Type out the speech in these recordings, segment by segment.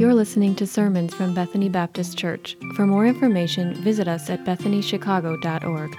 You're listening to sermons from Bethany Baptist Church. For more information, visit us at bethanychicago.org.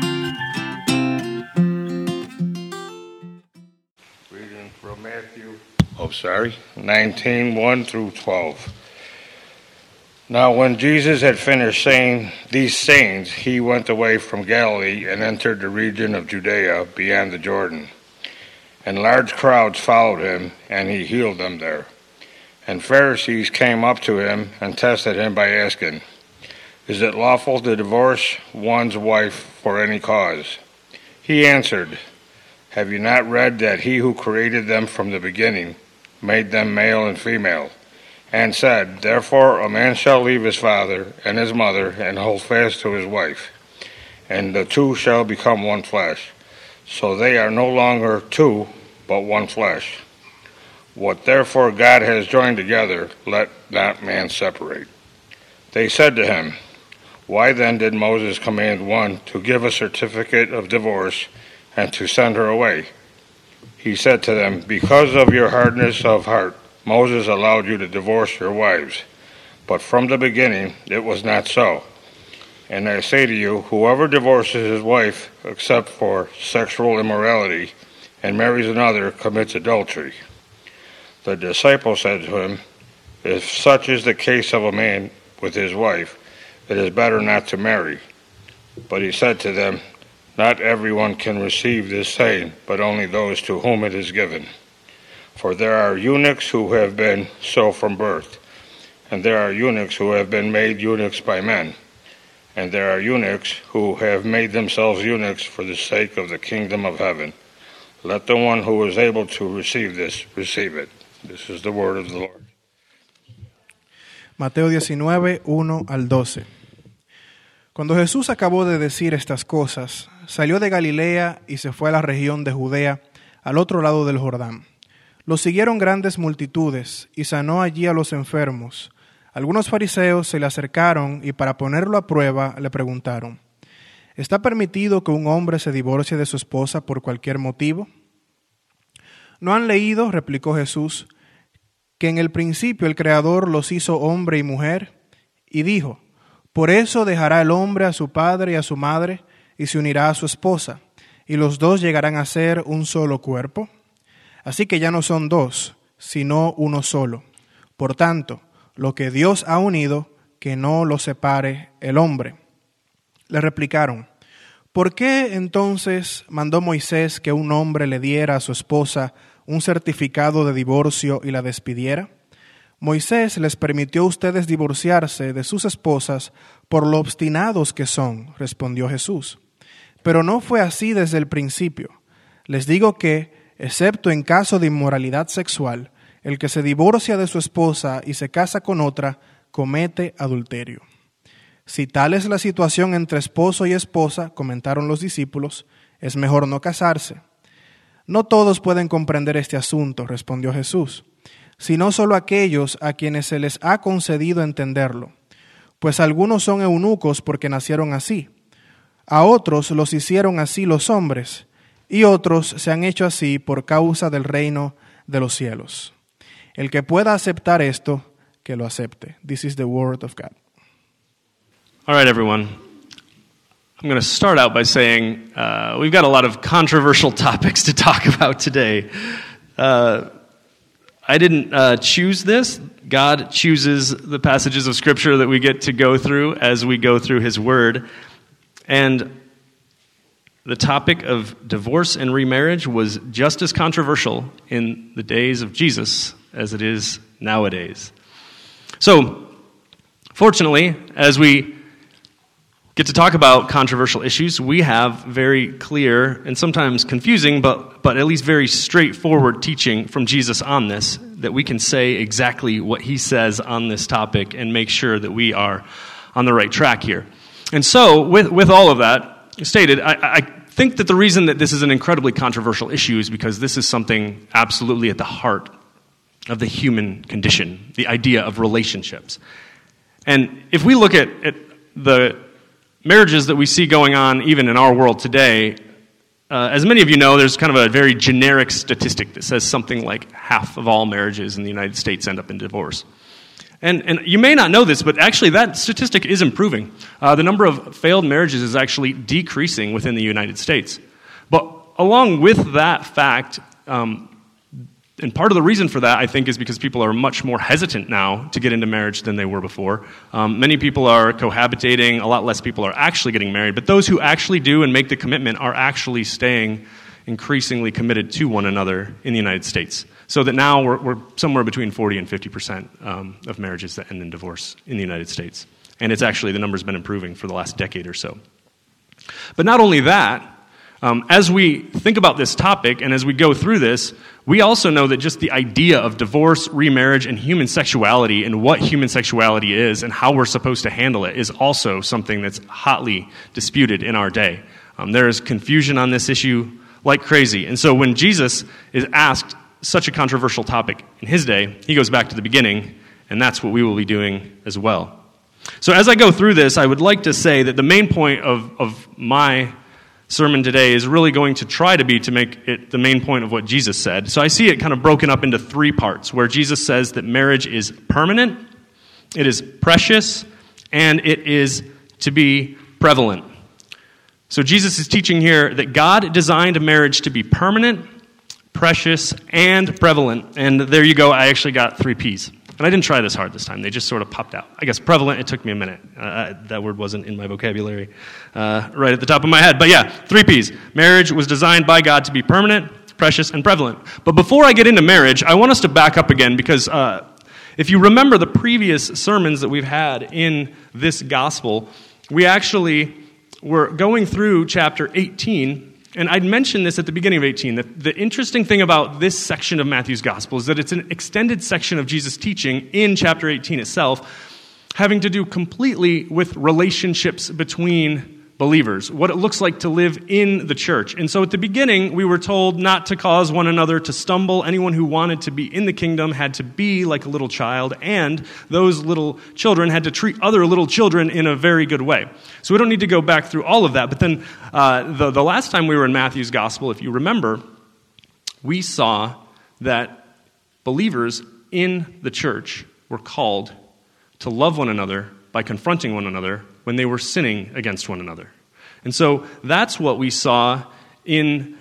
Reading from Matthew 19, 1 through 12. Now when Jesus had finished saying these sayings, he went away from Galilee and entered the region of Judea beyond the Jordan. And large crowds followed him, and he healed them there. And Pharisees came up to him and tested him by asking, "Is it lawful to divorce one's wife for any cause?" He answered, "Have you not read that he who created them from the beginning made them male and female, and said, 'Therefore a man shall leave his father and his mother and hold fast to his wife, and the two shall become one flesh. So they are no longer two, but one flesh. What therefore God has joined together, let not man separate.'" They said to him, "Why then did Moses command one to give a certificate of divorce and to send her away?" He said to them, "Because of your hardness of heart, Moses allowed you to divorce your wives. But from the beginning it was not so. And I say to you, whoever divorces his wife except for sexual immorality and marries another commits adultery." The disciple said to him, "If such is the case of a man with his wife, it is better not to marry." But he said to them, "Not everyone can receive this saying, but only those to whom it is given. For there are eunuchs who have been so from birth, and there are eunuchs who have been made eunuchs by men, and there are eunuchs who have made themselves eunuchs for the sake of the kingdom of heaven. Let the one who is able to receive this, receive it." This is the word of the Lord. Mateo 19, 1 al 12. Cuando Jesús acabó de decir estas cosas, salió de Galilea y se fue a la región de Judea, al otro lado del Jordán. Lo siguieron grandes multitudes y sanó allí a los enfermos. Algunos fariseos se le acercaron y para ponerlo a prueba le preguntaron, ¿está permitido que un hombre se divorcie de su esposa por cualquier motivo? ¿No han leído, replicó Jesús, que en el principio el Creador los hizo hombre y mujer? Y dijo, por eso dejará el hombre a su padre y a su madre y se unirá a su esposa, y los dos llegarán a ser un solo cuerpo. Así que ya no son dos, sino uno solo. Por tanto, lo que Dios ha unido, que no lo separe el hombre. Le replicaron, ¿por qué entonces mandó Moisés que un hombre le diera a su esposa un certificado de divorcio y la despidiera? Moisés les permitió a ustedes divorciarse de sus esposas por lo obstinados que son, respondió Jesús. Pero no fue así desde el principio. Les digo que, excepto en caso de inmoralidad sexual, el que se divorcia de su esposa y se casa con otra, comete adulterio. Si tal es la situación entre esposo y esposa, comentaron los discípulos, es mejor no casarse. No todos pueden comprender este asunto, respondió Jesús, sino solo aquellos a quienes se les ha concedido entenderlo. Pues algunos son eunucos porque nacieron así, a otros los hicieron así los hombres, y otros se han hecho así por causa del reino de los cielos. El que pueda aceptar esto, que lo acepte. This is the word of God. All right, everyone. I'm going to start out by saying we've got a lot of controversial topics to talk about today. I didn't choose this. God chooses the passages of Scripture that we get to go through as we go through His Word. And the topic of divorce and remarriage was just as controversial in the days of Jesus as it is nowadays. So, fortunately, as we get to talk about controversial issues, we have very clear and sometimes confusing, but at least very straightforward teaching from Jesus on this, that we can say exactly what He says on this topic and make sure that we are on the right track here. And so, with all of that stated, I think that the reason that this is an incredibly controversial issue is because this is something absolutely at the heart of the human condition, the idea of relationships. And if we look at the marriages that we see going on even in our world today, as many of you know, there's kind of a very generic statistic that says something like half of all marriages in the United States end up in divorce. And you may not know this, but actually that statistic is improving. The number of failed marriages is actually decreasing within the United States. But along with that fact, and part of the reason for that, I think, is because people are much more hesitant now to get into marriage than they were before. Many people are cohabitating. A lot less people are actually getting married. But those who actually do and make the commitment are actually staying increasingly committed to one another in the United States. So that now we're somewhere between 40 and 50% of marriages that end in divorce in the United States. And it's actually, the number's been improving for the last decade or so. But not only that, as we think about this topic and as we go through this, we also know that just the idea of divorce, remarriage, and human sexuality and what human sexuality is and how we're supposed to handle it is also something that's hotly disputed in our day. There is confusion on this issue like crazy. And so when Jesus is asked such a controversial topic in his day, he goes back to the beginning, and that's what we will be doing as well. So as I go through this, I would like to say that the main point of my sermon today is really going to try to be to make it the main point of what Jesus said. So I see it kind of broken up into three parts, where Jesus says that marriage is permanent, it is precious, and it is to be prevalent. So Jesus is teaching here that God designed marriage to be permanent, precious, and prevalent. And there you go, I actually got 3 P's. And I didn't try this hard this time. They just sort of popped out. I guess prevalent, it took me a minute. That word wasn't in my vocabulary right at the top of my head. But yeah, 3 P's. Marriage was designed by God to be permanent, precious, and prevalent. But before I get into marriage, I want us to back up again because if you remember the previous sermons that we've had in this gospel, we actually were going through chapter 18. And I'd mentioned this at the beginning of 18, that the interesting thing about this section of Matthew's gospel is that it's an extended section of Jesus' teaching in chapter 18 itself, having to do completely with relationships between believers, what it looks like to live in the church. And so at the beginning, we were told not to cause one another to stumble. Anyone who wanted to be in the kingdom had to be like a little child, and those little children had to treat other little children in a very good way. So we don't need to go back through all of that. But then the last time we were in Matthew's gospel, if you remember, we saw that believers in the church were called to love one another by confronting one another when they were sinning against one another. And so that's what we saw in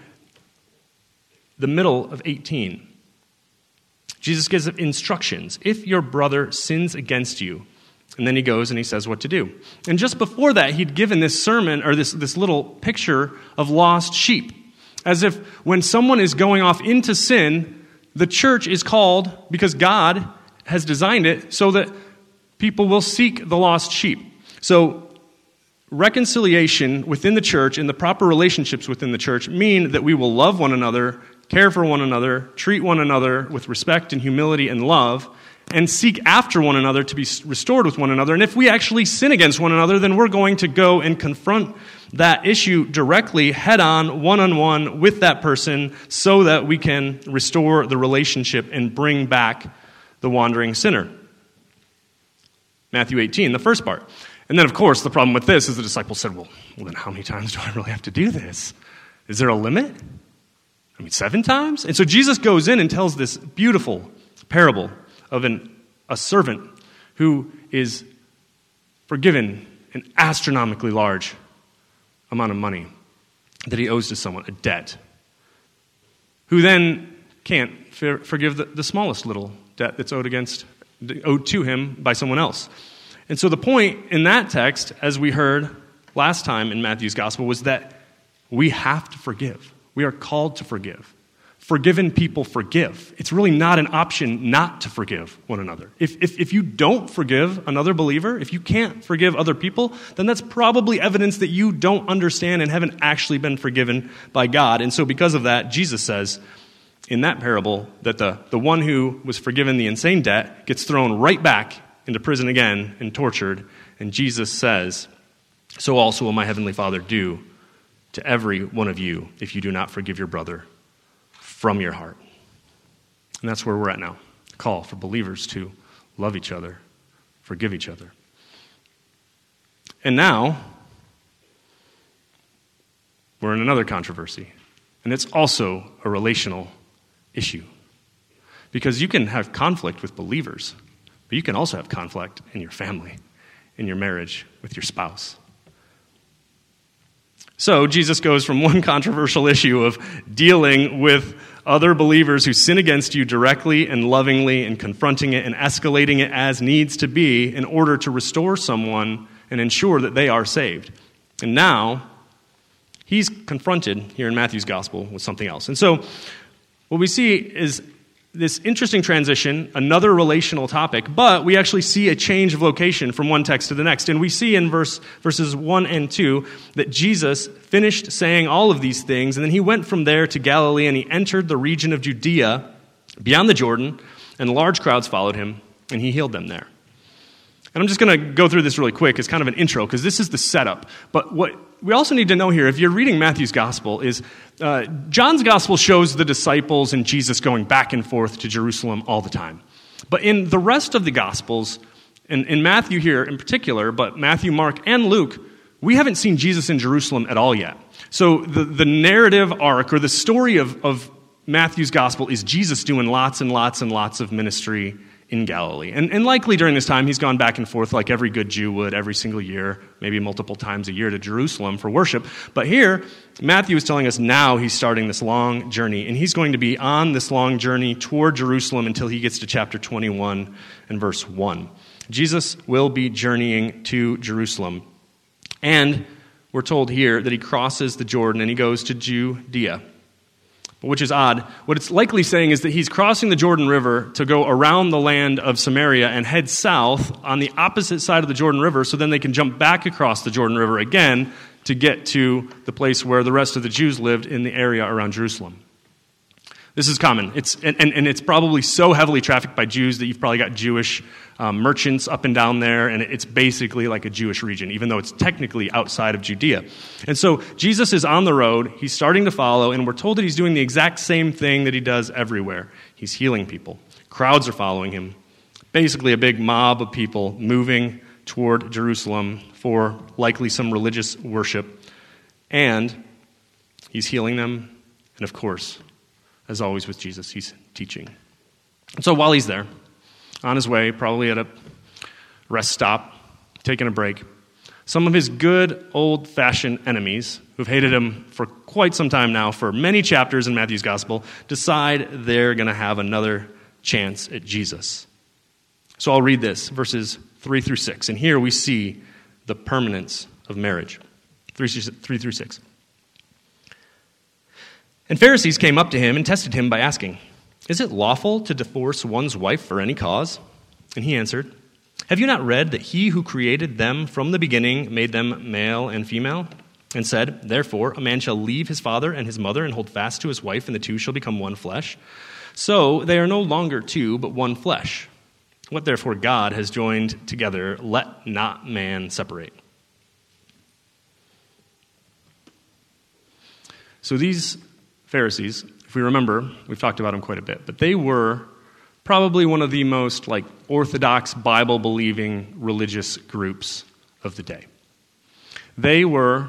the middle of 18. Jesus gives instructions. If your brother sins against you, and then he goes and he says what to do. And just before that, he'd given this sermon, or this little picture of lost sheep. As if when someone is going off into sin, the church is called, because God has designed it, so that people will seek the lost sheep. So reconciliation within the church and the proper relationships within the church mean that we will love one another, care for one another, treat one another with respect and humility and love, and seek after one another to be restored with one another. And if we actually sin against one another, then we're going to go and confront that issue directly, head-on, one-on-one with that person so that we can restore the relationship and bring back the wandering sinner. Matthew 18, the first part. And then, of course, the problem with this is the disciples said, well, then how many times do I really have to do this? Is there a limit? 7 times? And so Jesus goes in and tells this beautiful parable of a servant who is forgiven an astronomically large amount of money that he owes to someone, a debt, who then can't forgive the smallest little debt that's owed to him by someone else. And so the point in that text, as we heard last time in Matthew's gospel, was that we have to forgive. We are called to forgive. Forgiven people forgive. It's really not an option not to forgive one another. If you don't forgive another believer, if you can't forgive other people, then that's probably evidence that you don't understand and haven't actually been forgiven by God. And so because of that, Jesus says in that parable that the one who was forgiven the insane debt gets thrown right back into prison again and tortured. And Jesus says, so also will my heavenly Father do to every one of you if you do not forgive your brother from your heart. And that's where we're at now. A call for believers to love each other, forgive each other. And now, we're in another controversy. And it's also a relational issue. Because you can have conflict with believers, But you can also have conflict in your family, in your marriage, with your spouse. So Jesus goes from one controversial issue of dealing with other believers who sin against you directly and lovingly and confronting it and escalating it as needs to be in order to restore someone and ensure that they are saved. And now, he's confronted here in Matthew's gospel with something else. And so, what we see is this interesting transition, another relational topic, but we actually see a change of location from one text to the next. And we see in verses 1 and 2 that Jesus finished saying all of these things, and then he went from there to Galilee, and he entered the region of Judea beyond the Jordan, and large crowds followed him, and he healed them there. And I'm just going to go through this really quick as kind of an intro, because this is the setup. But what we also need to know here, if you're reading Matthew's gospel, is John's gospel shows the disciples and Jesus going back and forth to Jerusalem all the time. But in the rest of the gospels, and in Matthew here in particular, but Matthew, Mark, and Luke, we haven't seen Jesus in Jerusalem at all yet. So the narrative arc, or the story of Matthew's gospel, is Jesus doing lots and lots and lots of ministry in Galilee. And likely during this time, he's gone back and forth like every good Jew would every single year, maybe multiple times a year to Jerusalem for worship. But here, Matthew is telling us now he's starting this long journey, and he's going to be on this long journey toward Jerusalem until he gets to chapter 21 and verse 1. Jesus will be journeying to Jerusalem. And we're told here that he crosses the Jordan and he goes to Judea, which is odd. What it's likely saying is that he's crossing the Jordan River to go around the land of Samaria and head south on the opposite side of the Jordan River, so then they can jump back across the Jordan River again to get to the place where the rest of the Jews lived in the area around Jerusalem. This is common. It's probably so heavily trafficked by Jews that you've probably got Jewish merchants up and down there, and it's basically like a Jewish region, even though it's technically outside of Judea. And so Jesus is on the road, he's starting to follow, and we're told that he's doing the exact same thing that he does everywhere. He's healing people. Crowds are following him. Basically a big mob of people moving toward Jerusalem for likely some religious worship. And he's healing them, and of course, as always with Jesus, he's teaching. And so while he's there, on his way, probably at a rest stop, taking a break, some of his good old-fashioned enemies, who've hated him for quite some time now, for many chapters in Matthew's gospel, decide they're going to have another chance at Jesus. So I'll read this, verses 3 through 6. And here we see the permanence of marriage. 3 through 6. And Pharisees came up to him and tested him by asking, "Is it lawful to divorce one's wife for any cause?" And he answered, "Have you not read that he who created them from the beginning made them male and female? And said, therefore, a man shall leave his father and his mother and hold fast to his wife, and the two shall become one flesh. So they are no longer two, but one flesh. What therefore God has joined together, let not man separate." So these Pharisees, if we remember, we've talked about them quite a bit, but they were probably one of the most orthodox Bible-believing religious groups of the day. They were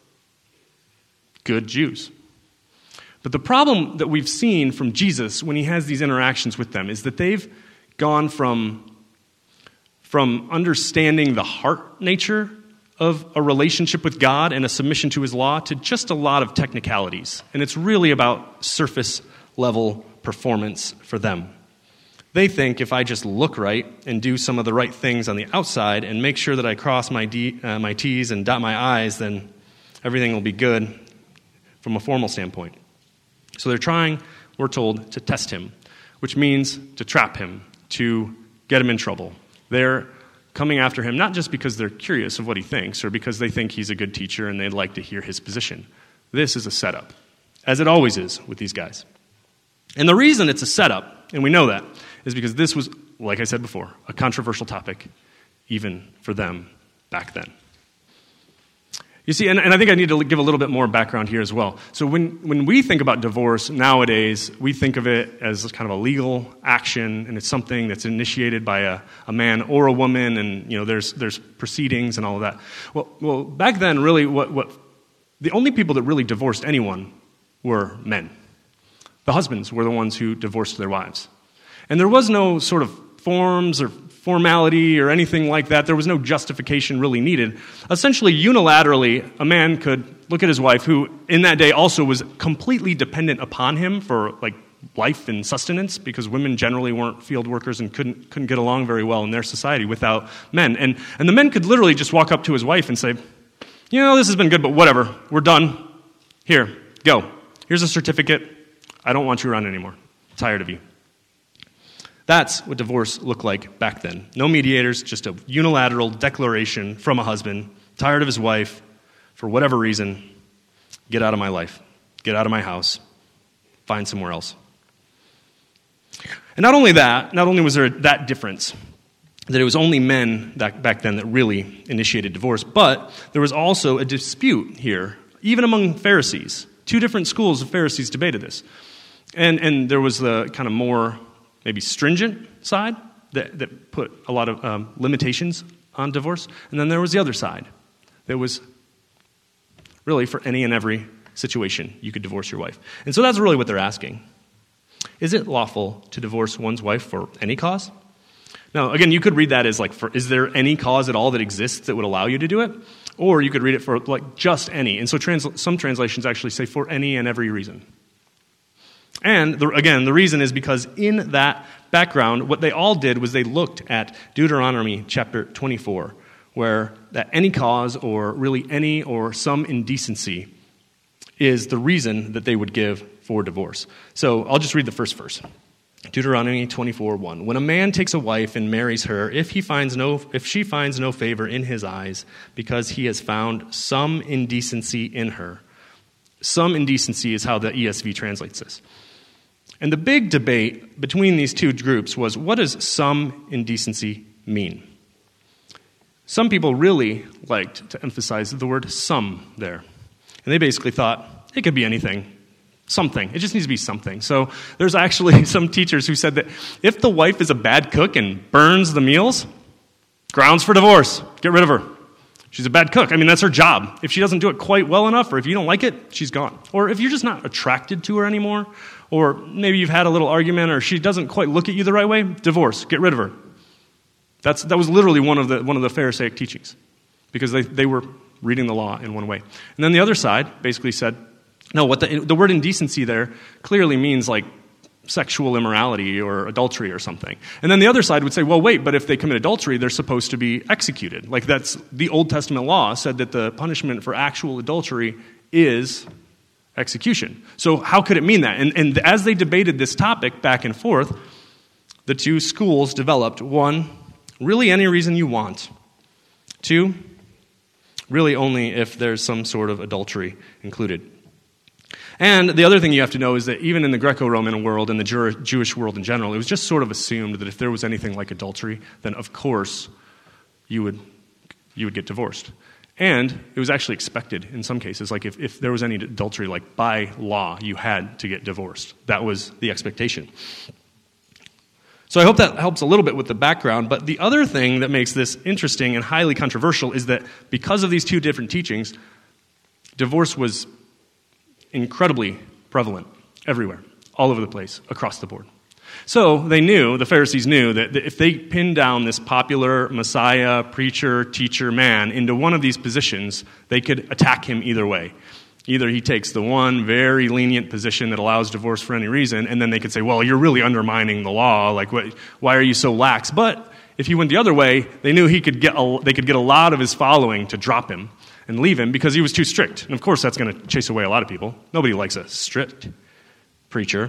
good Jews. But the problem that we've seen from Jesus when he has these interactions with them is that they've gone from understanding the heart nature of a relationship with God and a submission to his law to just a lot of technicalities. And it's really about surface-level performance for them. They think if I just look right and do some of the right things on the outside and make sure that I cross my T's and dot my I's, then everything will be good from a formal standpoint. So they're trying, we're told, to test him, which means to trap him, to get him in trouble. They're coming after him not just because they're curious of what he thinks or because they think he's a good teacher and they'd like to hear his position. This is a setup, as it always is with these guys. And the reason it's a setup, and we know that, is because this was, like I said before, a controversial topic even for them back then. You see, and I think I need to give a little bit more background here as well. So when we think about divorce nowadays, we think of it as kind of a legal action, and it's something that's initiated by a man or a woman, and there's proceedings and all of that. Well, back then, really, what the only people that really divorced anyone were men. The husbands were the ones who divorced their wives, and there was no sort of forms or formality or anything like that. There was no justification really needed. Essentially, unilaterally, a man could look at his wife, who in that day also was completely dependent upon him for like life and sustenance, because women generally weren't field workers and couldn't get along very well in their society without men. And the men could literally just walk up to his wife and say, this has been good, but whatever, we're done. Here, go. Here's a certificate. I don't want you around anymore. I'm tired of you. That's what divorce looked like back then. No mediators, just a unilateral declaration from a husband, tired of his wife, for whatever reason, get out of my life, get out of my house, find somewhere else. And not only was there that difference, that it was only men that back then that really initiated divorce, but there was also a dispute here, even among Pharisees. Two different schools of Pharisees debated this. And there was the kind of more maybe stringent side that put a lot of limitations on divorce. And then there was the other side that was really for any and every situation you could divorce your wife. And so that's really what they're asking. Is it lawful to divorce one's wife for any cause? Now, again, you could read that as is there any cause at all that exists that would allow you to do it? Or you could read it for just any. And so some translations actually say for any and every reason. And the reason is because in that background, what they all did was they looked at Deuteronomy chapter 24, where that any cause or really any or some indecency is the reason that they would give for divorce. So I'll just read the first verse. Deuteronomy 24:1. When a man takes a wife and marries her, if she finds no favor in his eyes, because he has found some indecency in her. Some indecency is how the ESV translates this. And the big debate between these two groups was, what does some indecency mean? Some people really liked to emphasize the word some there. And they basically thought, it could be anything. Something. It just needs to be something. So there's actually some teachers who said that if the wife is a bad cook and burns the meals, grounds for divorce. Get rid of her. She's a bad cook. I mean, that's her job. If she doesn't do it quite well enough, or if you don't like it, she's gone. Or if you're just not attracted to her anymore, or maybe you've had a little argument, or she doesn't quite look at you the right way, divorce. Get rid of her. That was literally one of the Pharisaic teachings, because they were reading the law in one way. And then the other side basically said, no, what the word indecency there clearly means like sexual immorality or adultery or something. And then the other side would say, well, wait, but if they commit adultery, they're supposed to be executed. Like that's the Old Testament law said that the punishment for actual adultery is execution. So how could it mean that? And as they debated this topic back and forth, the two schools developed. One, really any reason you want. Two, really only if there's some sort of adultery included. And the other thing you have to know is that even in the Greco-Roman world and the Jewish world in general, it was just sort of assumed that if there was anything like adultery, then of course you would get divorced. And it was actually expected in some cases. Like if there was any adultery, like by law, you had to get divorced. That was the expectation. So I hope that helps a little bit with the background. But the other thing that makes this interesting and highly controversial is that because of these two different teachings, divorce was incredibly prevalent everywhere, all over the place, across the board. So the Pharisees knew that if they pinned down this popular Messiah, preacher, teacher man into one of these positions, they could attack him either way. Either he takes the one very lenient position that allows divorce for any reason, and then they could say, well, you're really undermining the law, like why are you so lax? But if he went the other way, they knew they could get a lot of his following to drop him and leave him because he was too strict. And of course, that's going to chase away a lot of people. Nobody likes a strict preacher.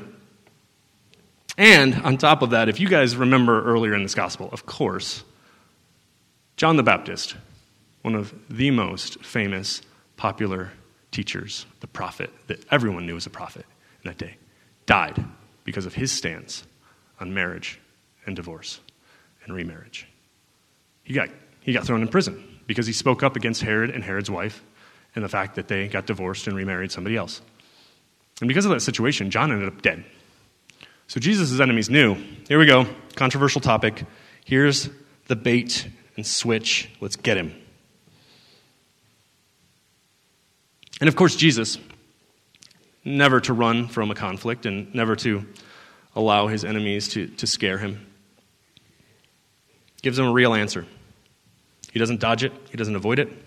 And on top of that, if you guys remember earlier in this gospel, of course, John the Baptist, one of the most famous, popular teachers, the prophet that everyone knew was a prophet in that day, died because of his stance on marriage and divorce and remarriage. He got thrown in prison because he spoke up against Herod and Herod's wife and the fact that they got divorced and remarried somebody else. And because of that situation, John ended up dead. So Jesus' enemies knew, here we go, controversial topic. Here's the bait and switch. Let's get him. And of course, Jesus, never to run from a conflict and never to allow his enemies to scare him. Gives them a real answer. He doesn't dodge it. He doesn't avoid it.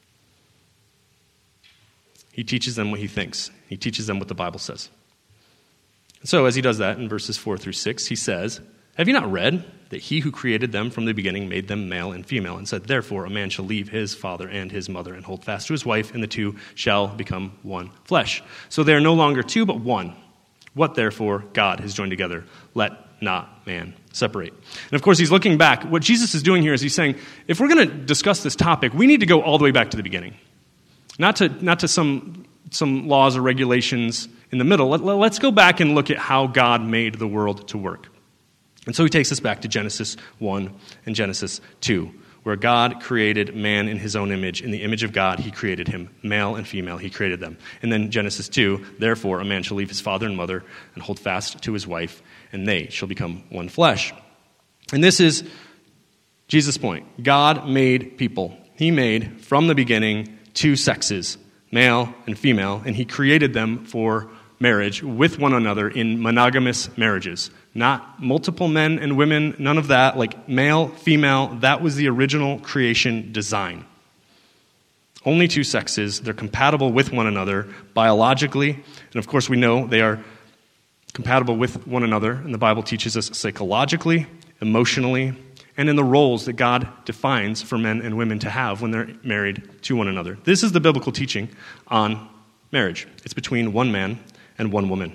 He teaches them what he thinks. He teaches them what the Bible says. And so as he does that in verses 4 through 6, he says, have you not read that he who created them from the beginning made them male and female, and said, therefore a man shall leave his father and his mother and hold fast to his wife, and the two shall become one flesh. So they are no longer two, but one. What therefore God has joined together, let not man separate. And of course, he's looking back. What Jesus is doing here is he's saying, if we're going to discuss this topic, we need to go all the way back to the beginning. Not to some laws or regulations in the middle. Let's go back and look at how God made the world to work. And so he takes us back to Genesis 1 and Genesis 2, where God created man in his own image. In the image of God, he created him. Male and female, he created them. And then Genesis 2, therefore a man shall leave his father and mother and hold fast to his wife, and they shall become one flesh. And this is Jesus' point. God made people. He made, from the beginning, two sexes, male and female, and he created them for marriage with one another in monogamous marriages. Not multiple men and women, none of that, like male, female, that was the original creation design. Only two sexes, they're compatible with one another biologically, and of course we know they are compatible with one another, and the Bible teaches us psychologically, emotionally, and in the roles that God defines for men and women to have when they're married to one another. This is the biblical teaching on marriage. It's between one man and one woman.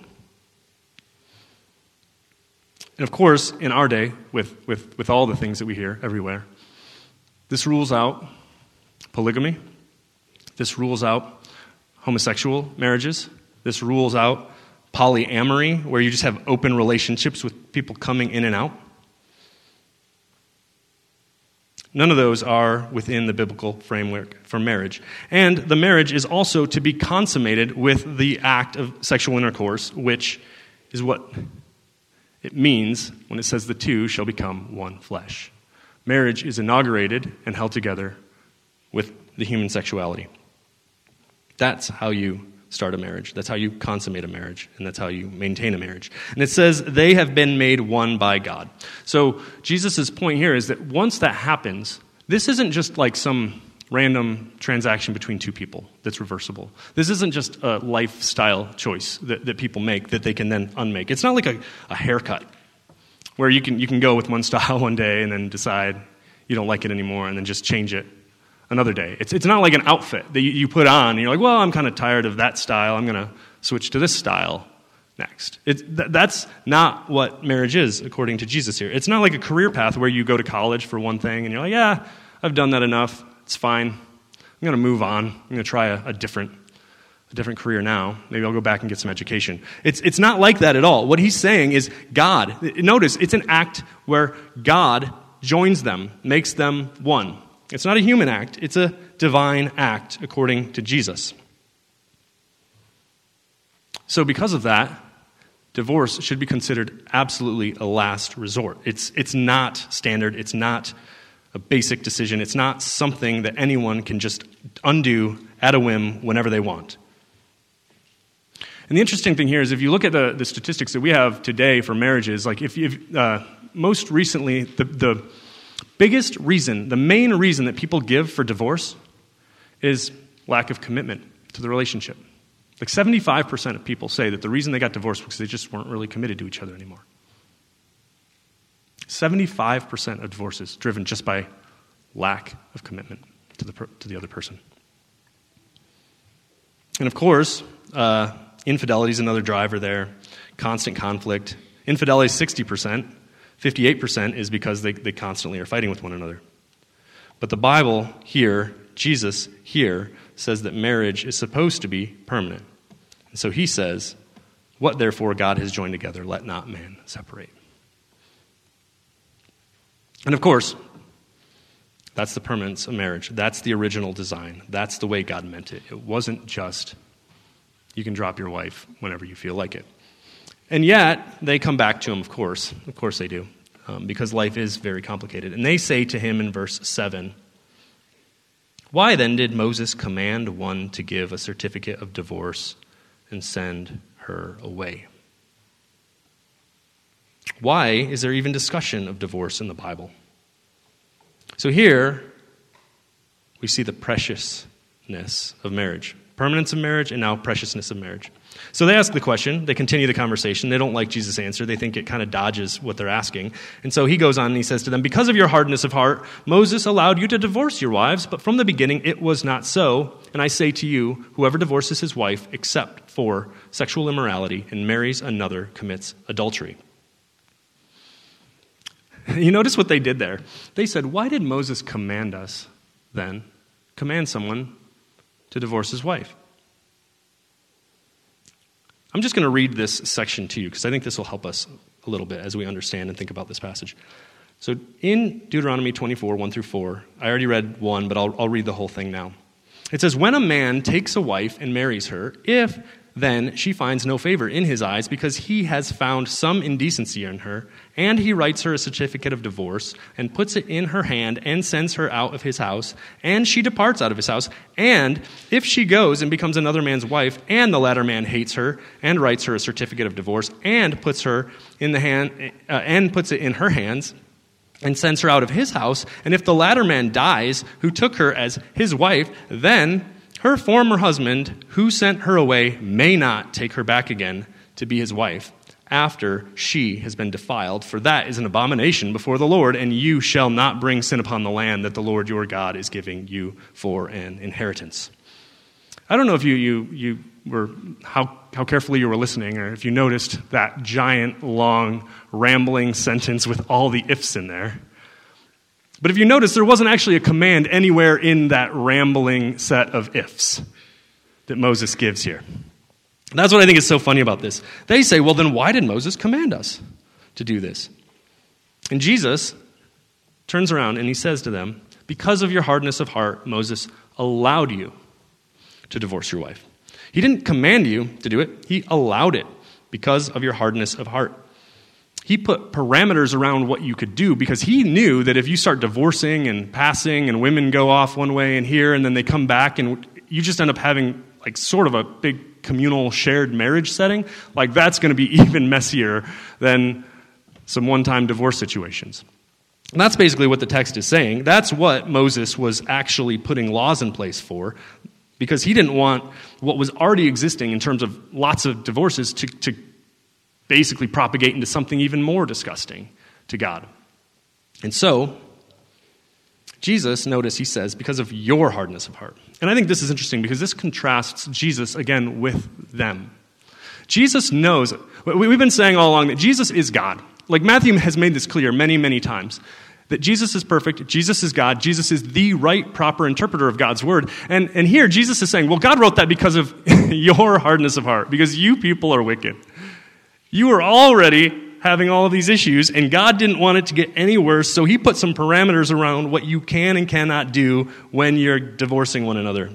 And of course, in our day, with all the things that we hear everywhere, this rules out polygamy. This rules out homosexual marriages. This rules out polyamory, where you just have open relationships with people coming in and out. None of those are within the biblical framework for marriage. And the marriage is also to be consummated with the act of sexual intercourse, which is what it means when it says the two shall become one flesh. Marriage is inaugurated and held together with the human sexuality. That's how you start a marriage. That's how you consummate a marriage. And that's how you maintain a marriage. And it says they have been made one by God. So Jesus' point here is that once that happens, this isn't just like some random transaction between two people that's reversible. This isn't just a lifestyle choice that people make that they can then unmake. It's not like a haircut where you can go with one style one day and then decide you don't like it anymore and then just change it another day. It's not like an outfit that you put on and you're like, well, I'm kind of tired of that style. I'm going to switch to this style next. That's not what marriage is, according to Jesus here. It's not like a career path where you go to college for one thing and you're like, yeah, I've done that enough. It's fine. I'm going to move on. I'm going to try a different career now. Maybe I'll go back and get some education. It's not like that at all. What he's saying is God. Notice, it's an act where God joins them, makes them one. It's not a human act. It's a divine act, according to Jesus. So because of that, divorce should be considered absolutely a last resort. It's not standard. It's not a basic decision. It's not something that anyone can just undo at a whim whenever they want. And the interesting thing here is if you look at the statistics that we have today for marriages, like if most recently, the biggest reason, the main reason that people give for divorce is lack of commitment to the relationship. Like 75% of people say that the reason they got divorced was because they just weren't really committed to each other anymore. 75% of divorces driven just by lack of commitment to the other person. And of course, infidelity is another driver there. Constant conflict. Infidelity is 60%. 58% is because they constantly are fighting with one another. But the Bible here, Jesus here, says that marriage is supposed to be permanent. And so he says, what therefore God has joined together, let not man separate. And of course, that's the permanence of marriage. That's the original design. That's the way God meant it. It wasn't just, you can drop your wife whenever you feel like it. And yet, they come back to him, of course. Of course they do. Because life is very complicated. And they say to him in verse 7, why then did Moses command one to give a certificate of divorce and send her away? Why is there even discussion of divorce in the Bible? So here, we see the preciousness of marriage. Permanence of marriage, and now preciousness of marriage. So they ask the question. They continue the conversation. They don't like Jesus' answer. They think it kind of dodges what they're asking. And so he goes on and he says to them, because of your hardness of heart, Moses allowed you to divorce your wives, but from the beginning it was not so. And I say to you, whoever divorces his wife except for sexual immorality and marries another commits adultery. You notice what they did there? They said, why did Moses command us then? Command someone to divorce his wife. I'm just going to read this section to you because I think this will help us a little bit as we understand and think about this passage. So in Deuteronomy 24, 1 through 4, I already read 1, but I'll read the whole thing now. It says, when a man takes a wife and marries her, if then she finds no favor in his eyes because he has found some indecency in her, and he writes her a certificate of divorce and puts it in her hand and sends her out of his house, and she departs out of his house, and if she goes and becomes another man's wife, and the latter man hates her and writes her a certificate of divorce and puts her in the hand and puts it in her hands and sends her out of his house, and if the latter man dies who took her as his wife, then her former husband, who sent her away, may not take her back again to be his wife after she has been defiled, for that is an abomination before the Lord, and you shall not bring sin upon the land that the Lord your God is giving you for an inheritance. I don't know if you were how carefully you were listening, or if you noticed that giant, long, rambling sentence with all the ifs in there. But if you notice, there wasn't actually a command anywhere in that rambling set of ifs that Moses gives here. And that's what I think is so funny about this. They say, well, then why did Moses command us to do this? And Jesus turns around and he says to them, because of your hardness of heart, Moses allowed you to divorce your wife. He didn't command you to do it. He allowed it because of your hardness of heart. He put parameters around what you could do because he knew that if you start divorcing and passing and women go off one way and here and then they come back and you just end up having like sort of a big communal shared marriage setting, like that's going to be even messier than some one-time divorce situations. And that's basically what the text is saying. That's what Moses was actually putting laws in place for, because he didn't want what was already existing in terms of lots of divorces to basically propagate into something even more disgusting to God. And so, Jesus, notice he says, because of your hardness of heart. And I think this is interesting because this contrasts Jesus, again, with them. Jesus knows, we've been saying all along that Jesus is God. Like Matthew has made this clear many, many times, that Jesus is perfect, Jesus is God, Jesus is the right, proper interpreter of God's word. And here Jesus is saying, well, God wrote that because of your hardness of heart, because you people are wicked. You were already having all of these issues, and God didn't want it to get any worse, so he put some parameters around what you can and cannot do when you're divorcing one another.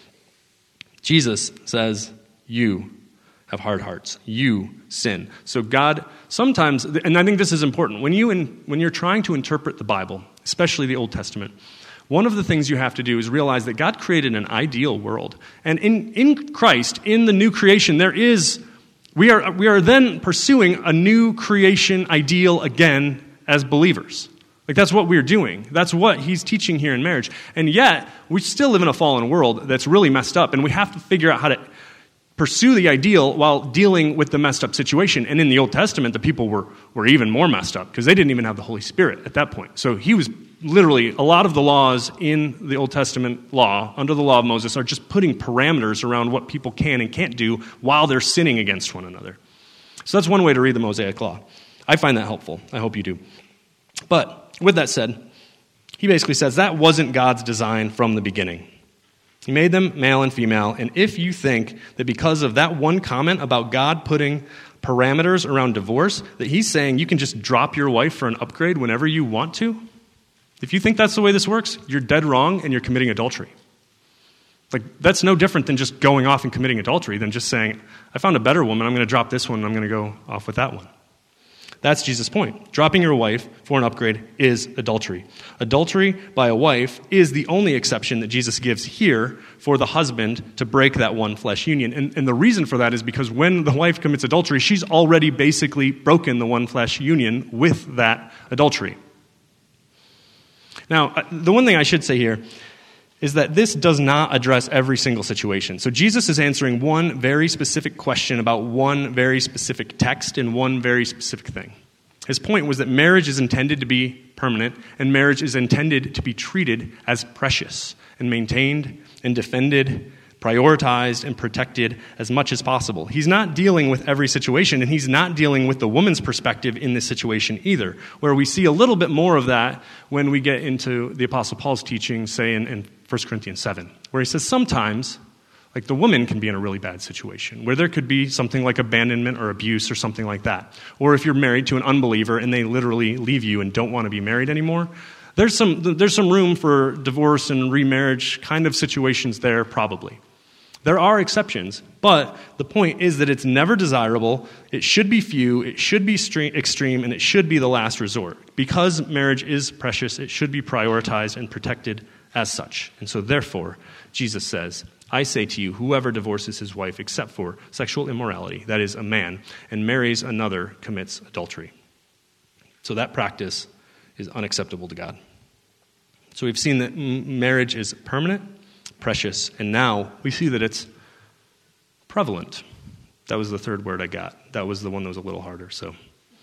Jesus says, you have hard hearts. You sin. So God sometimes, and I think this is important, when you're trying to interpret the Bible, especially the Old Testament, one of the things you have to do is realize that God created an ideal world. And in Christ, in the new creation, we are then pursuing a new creation ideal again as believers. Like that's what we're doing. That's what he's teaching here in marriage. And yet, we still live in a fallen world that's really messed up, and we have to figure out how to pursue the ideal while dealing with the messed up situation. And in the Old Testament, the people were even more messed up because they didn't even have the Holy Spirit at that point. So he was literally, a lot of the laws in the Old Testament law, under the law of Moses, are just putting parameters around what people can and can't do while they're sinning against one another. So that's one way to read the Mosaic law. I find that helpful. I hope you do. But with that said, he basically says that wasn't God's design from the beginning. He made them male and female, and if you think that because of that one comment about God putting parameters around divorce, that he's saying you can just drop your wife for an upgrade whenever you want to, if you think that's the way this works, you're dead wrong and you're committing adultery. Like, that's no different than just going off and committing adultery than just saying, I found a better woman, I'm going to drop this one, and I'm going to go off with that one. That's Jesus' point. Dropping your wife for an upgrade is adultery. Adultery by a wife is the only exception that Jesus gives here for the husband to break that one flesh union. And the reason for that is because when the wife commits adultery, she's already basically broken the one flesh union with that adultery. Now, the one thing I should say here is that this does not address every single situation. So Jesus is answering one very specific question about one very specific text and one very specific thing. His point was that marriage is intended to be permanent, and marriage is intended to be treated as precious and maintained and defended, prioritized and protected as much as possible. He's not dealing with every situation, and he's not dealing with the woman's perspective in this situation either, where we see a little bit more of that when we get into the Apostle Paul's teaching, say in 1 Corinthians 7, where he says sometimes, like the woman can be in a really bad situation, where there could be something like abandonment or abuse or something like that. Or if you're married to an unbeliever and they literally leave you and don't want to be married anymore, there's some room for divorce and remarriage kind of situations there probably. There are exceptions, but the point is that it's never desirable, it should be few, it should be extreme, and it should be the last resort. Because marriage is precious, it should be prioritized and protected as such. And so therefore, Jesus says, I say to you, whoever divorces his wife except for sexual immorality, that is, a man, and marries another commits adultery. So that practice is unacceptable to God. So we've seen that marriage is permanent, precious, and now we see that it's prevalent. That was the third word I got. That was the one that was a little harder, so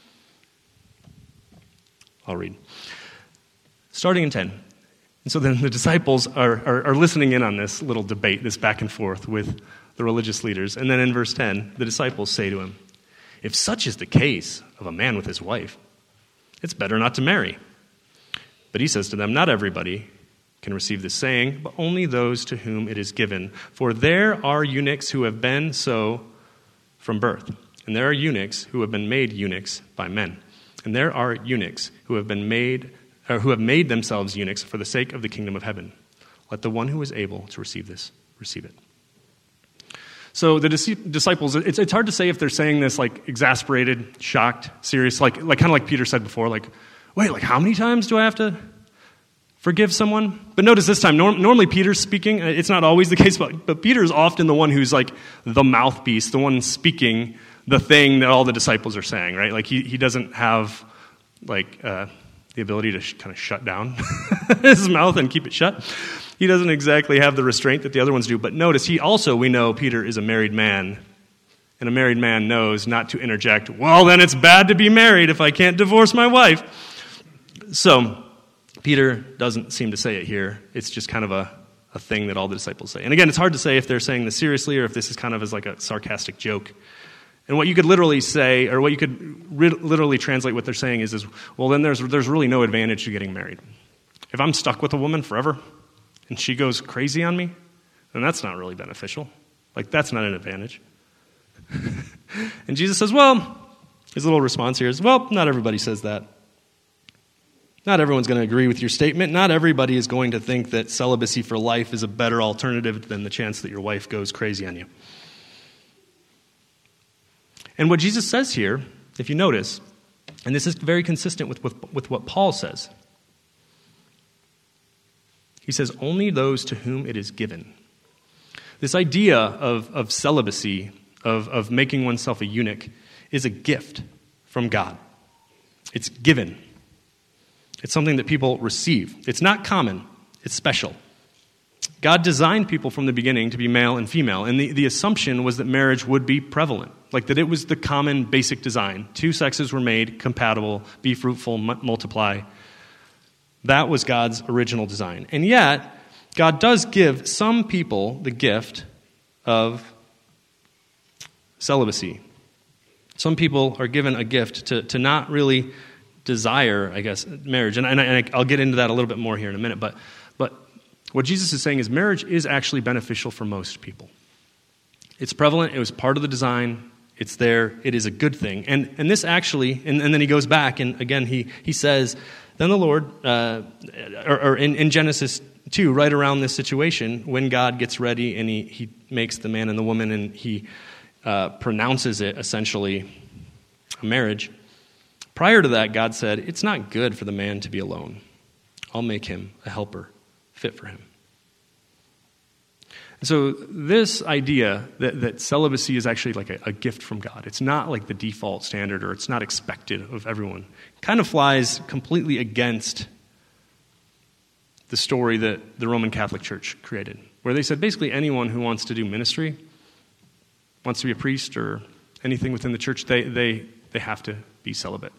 I'll read. Starting in 10. And so then the disciples are listening in on this little debate, this back and forth with the religious leaders. And then in verse 10, the disciples say to him, if such is the case of a man with his wife, it's better not to marry. But he says to them, not everybody can receive this saying, but only those to whom it is given. For there are eunuchs who have been so from birth, and there are eunuchs who have been made eunuchs by men, and there are eunuchs who have made themselves eunuchs for the sake of the kingdom of heaven. Let the one who is able to receive this receive it. So the disciples, it's hard to say if they're saying this like exasperated, shocked, serious, like kind of like Peter said before, like, wait, like how many times do I have to forgive someone? But notice this time, normally Peter's speaking. It's not always the case, but Peter is often the one who's like the mouthpiece, the one speaking the thing that all the disciples are saying, right? Like he doesn't have like the ability to kind of shut down his mouth and keep it shut. He doesn't exactly have the restraint that the other ones do. But notice, we know Peter is a married man. And a married man knows not to interject, well, then it's bad to be married if I can't divorce my wife. So Peter doesn't seem to say it here. It's just kind of a thing that all the disciples say. And again, it's hard to say if they're saying this seriously or if this is kind of as like a sarcastic joke. And what you could literally say, or what you could literally translate what they're saying is, well, then there's really no advantage to getting married. If I'm stuck with a woman forever and she goes crazy on me, then that's not really beneficial. Like, that's not an advantage. And Jesus says, well, his little response here is, well, not everybody says that. Not everyone's going to agree with your statement. Not everybody is going to think that celibacy for life is a better alternative than the chance that your wife goes crazy on you. And what Jesus says here, if you notice, and this is very consistent with what Paul says, he says, only those to whom it is given. This idea of celibacy, of making oneself a eunuch, is a gift from God. It's given. It's something that people receive. It's not common. It's special. God designed people from the beginning to be male and female, and the assumption was that marriage would be prevalent, like that it was the common basic design. Two sexes were made compatible, be fruitful, multiply. That was God's original design. And yet, God does give some people the gift of celibacy. Some people are given a gift to not really desire, I guess, marriage. And I'll get into that a little bit more here in a minute, but what Jesus is saying is marriage is actually beneficial for most people. It's prevalent. It was part of the design. It's there. It is a good thing. And this actually, and then he goes back, and again, he says, then the Lord, or in Genesis 2, right around this situation, when God gets ready and he makes the man and the woman and he pronounces it essentially a marriage, prior to that, God said, it's not good for the man to be alone. I'll make him a helper fit for him. And so this idea that celibacy is actually like a gift from God, it's not like the default standard or it's not expected of everyone, kind of flies completely against the story that the Roman Catholic Church created, where they said basically anyone who wants to do ministry, wants to be a priest or anything within the church, they have to be celibate.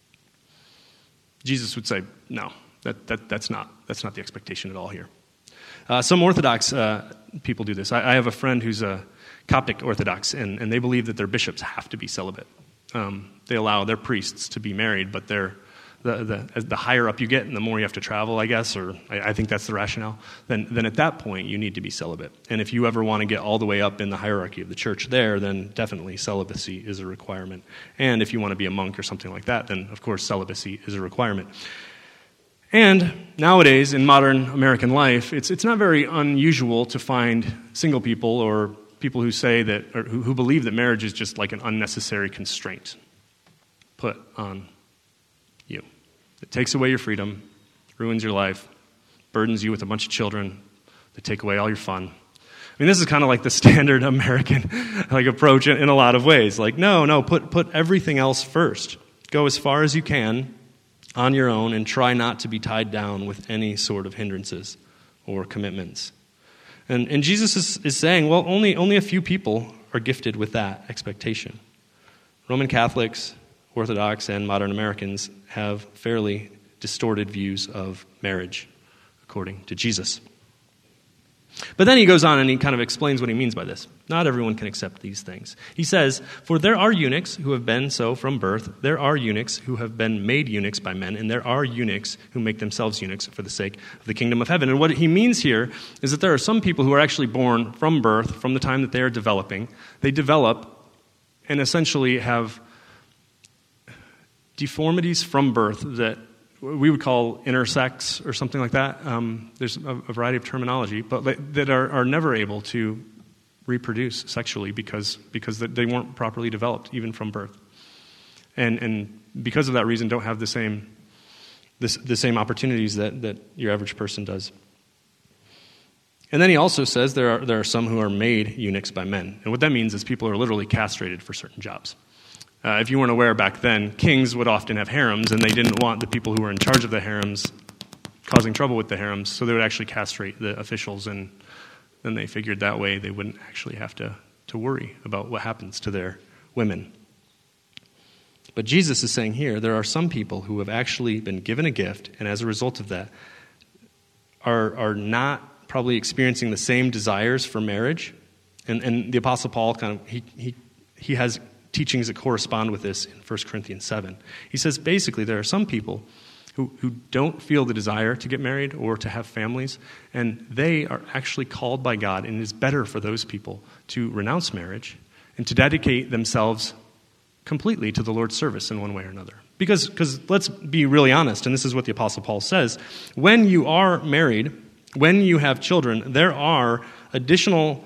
Jesus would say, no, that's not the expectation at all here. Some Orthodox people do this. I have a friend who's a Coptic Orthodox, and they believe that their bishops have to be celibate. They allow their priests to be married, but the higher up you get and the more you have to travel, I guess, or I think that's the rationale, then at that point you need to be celibate. And if you ever want to get all the way up in the hierarchy of the church there, then definitely celibacy is a requirement. And if you want to be a monk or something like that, then of course celibacy is a requirement. And nowadays, in modern American life, it's not very unusual to find single people or people who say that, or who believe that marriage is just like an unnecessary constraint put on you. It takes away your freedom, ruins your life, burdens you with a bunch of children, they take away all your fun. I mean, this is kind of like the standard American approach in a lot of ways. Like, no, put everything else first. Go as far as you can on your own and try not to be tied down with any sort of hindrances or commitments. And Jesus is saying, well, only a few people are gifted with that expectation. Roman Catholics, Orthodox, and modern Americans have fairly distorted views of marriage, according to Jesus. But then he goes on and he kind of explains what he means by this. Not everyone can accept these things. He says, for there are eunuchs who have been so from birth, there are eunuchs who have been made eunuchs by men, and there are eunuchs who make themselves eunuchs for the sake of the kingdom of heaven. And what he means here is that there are some people who are actually born from birth, from the time that they are developing. They develop and essentially have deformities from birth that we would call intersex or something like that. There's a variety of terminology, but that are never able to reproduce sexually because they weren't properly developed even from birth, and because of that reason don't have the same opportunities that your average person does. And then he also says there are some who are made eunuchs by men, and what that means is people are literally castrated for certain jobs. If you weren't aware back then, kings would often have harems, and they didn't want the people who were in charge of the harems causing trouble with the harems, so they would actually castrate the officials, and then they figured that way they wouldn't actually have to worry about what happens to their women. But Jesus is saying here, there are some people who have actually been given a gift, and as a result of that, are not probably experiencing the same desires for marriage. And the Apostle Paul he has teachings that correspond with this in 1 Corinthians 7. He says basically there are some people who don't feel the desire to get married or to have families, and they are actually called by God, and it is better for those people to renounce marriage and to dedicate themselves completely to the Lord's service in one way or another. Because let's be really honest, and this is what the Apostle Paul says, when you are married, when you have children, there are additional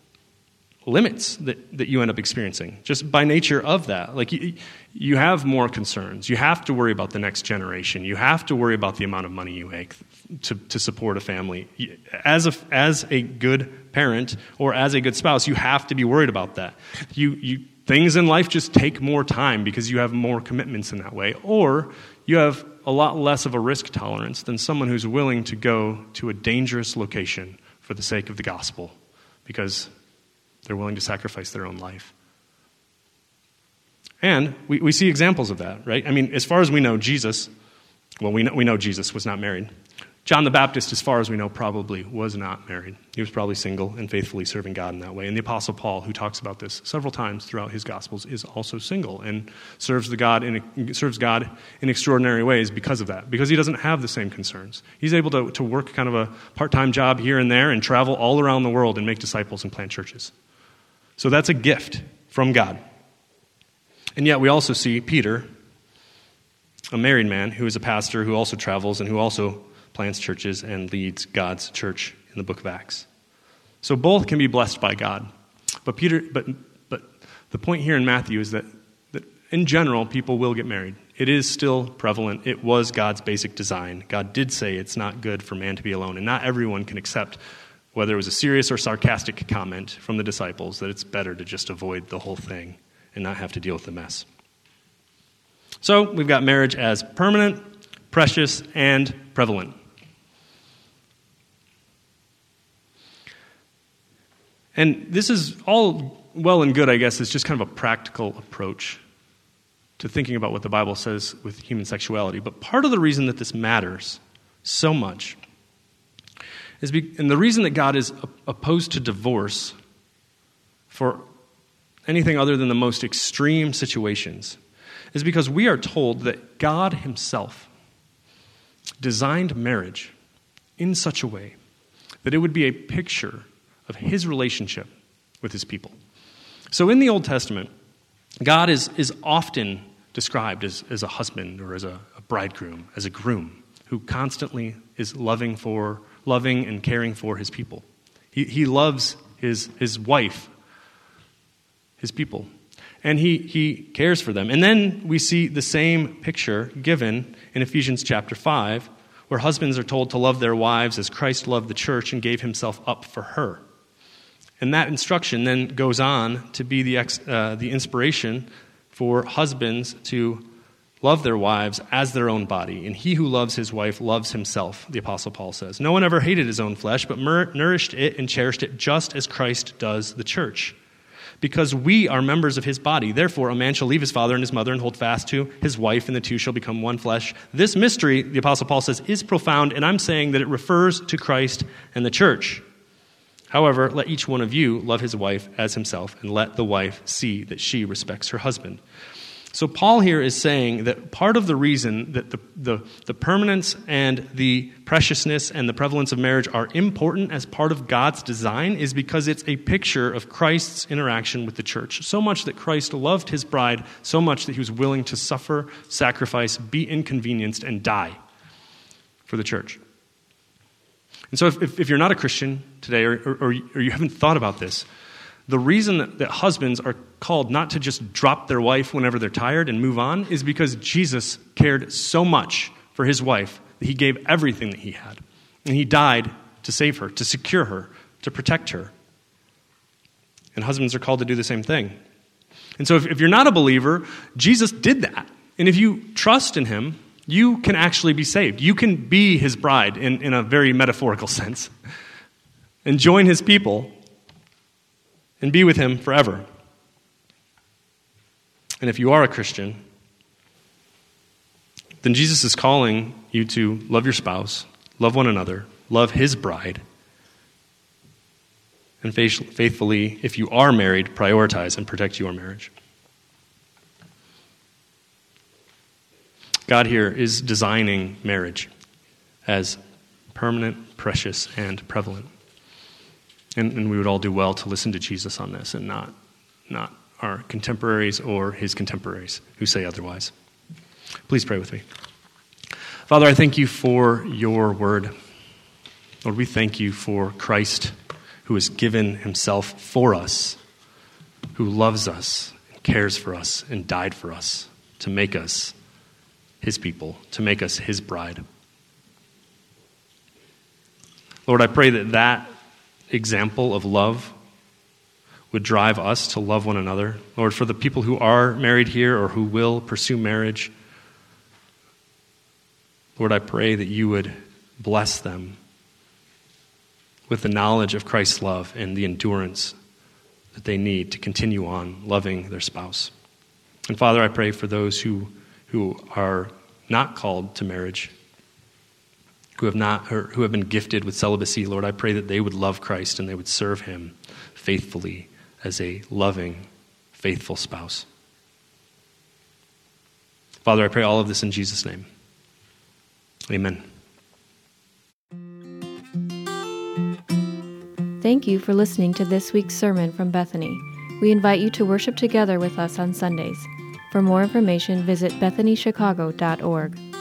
limits that you end up experiencing just by nature of that. Like you have more concerns. You have to worry about the next generation. You have to worry about the amount of money you make to support a family. As a good parent or as a good spouse, you have to be worried about that. Things in life just take more time because you have more commitments in that way, or you have a lot less of a risk tolerance than someone who's willing to go to a dangerous location for the sake of the gospel because they're willing to sacrifice their own life. And we see examples of that, right? I mean, as far as we know, Jesus, well, we know Jesus was not married. John the Baptist, as far as we know, probably was not married. He was probably single and faithfully serving God in that way. And the Apostle Paul, who talks about this several times throughout his Gospels, is also single and serves God in extraordinary ways because of that, because he doesn't have the same concerns. He's able to work kind of a part-time job here and there and travel all around the world and make disciples and plant churches. So that's a gift from God. And yet we also see Peter, a married man who is a pastor who also travels and who also plants churches and leads God's church in the book of Acts. So both can be blessed by God. But the point here in Matthew is that in general, people will get married. It is still prevalent. It was God's basic design. God did say it's not good for man to be alone, and not everyone can accept, whether it was a serious or sarcastic comment from the disciples, that it's better to just avoid the whole thing and not have to deal with the mess. So we've got marriage as permanent, precious, and prevalent. And this is all well and good, I guess. It's just kind of a practical approach to thinking about what the Bible says with human sexuality. But part of the reason that this matters so much is, and the reason that God is opposed to divorce for anything other than the most extreme situations, is because we are told that God himself designed marriage in such a way that it would be a picture of his relationship with his people. So in the Old Testament, God is often described as a husband or as a bridegroom, as a groom who constantly is loving and caring for his people. He loves his wife, his people, and he cares for them. And then we see the same picture given in Ephesians chapter 5, where husbands are told to love their wives as Christ loved the church and gave himself up for her. And that instruction then goes on to be the inspiration for husbands to love their wives as their own body. And he who loves his wife loves himself, the Apostle Paul says. No one ever hated his own flesh, but nourished it and cherished it just as Christ does the church. Because we are members of his body. Therefore, a man shall leave his father and his mother and hold fast to his wife, and the two shall become one flesh. This mystery, the Apostle Paul says, is profound, and I'm saying that it refers to Christ and the church. However, let each one of you love his wife as himself, and let the wife see that she respects her husband. So Paul here is saying that part of the reason that the permanence and the preciousness and the prevalence of marriage are important as part of God's design is because it's a picture of Christ's interaction with the church. So much that Christ loved his bride, so much that he was willing to suffer, sacrifice, be inconvenienced, and die for the church. And so if you're not a Christian today or you haven't thought about this, the reason that husbands are called not to just drop their wife whenever they're tired and move on is because Jesus cared so much for his wife that he gave everything that he had. And he died to save her, to secure her, to protect her. And husbands are called to do the same thing. And so if you're not a believer, Jesus did that. And if you trust in him, you can actually be saved. You can be his bride in a very metaphorical sense and join his people and be with him forever. And if you are a Christian, then Jesus is calling you to love your spouse, love one another, love his bride, and faithfully, if you are married, prioritize and protect your marriage. God here is designing marriage as permanent, precious, and prevalent. And we would all do well to listen to Jesus on this and not our contemporaries or his contemporaries who say otherwise. Please pray with me. Father, I thank you for your word. Lord, we thank you for Christ who has given himself for us, who loves us and cares for us and died for us to make us his people, to make us his bride. Lord, I pray that example of love would drive us to love one another. Lord, for the people who are married here or who will pursue marriage, Lord, I pray that you would bless them with the knowledge of Christ's love and the endurance that they need to continue on loving their spouse. And Father, I pray for those who are not called to marriage, who have been gifted with celibacy, Lord, I pray that they would love Christ and they would serve him faithfully as a loving, faithful spouse. Father, I pray all of this in Jesus' name. Amen. Thank you for listening to this week's sermon from Bethany. We invite you to worship together with us on Sundays. For more information, visit BethanyChicago.org.